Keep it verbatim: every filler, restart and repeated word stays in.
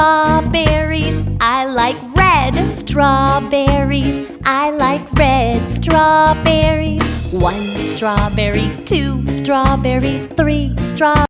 strawberries. I like red strawberries. I like red strawberries. One strawberry, two strawberries, three strawberries.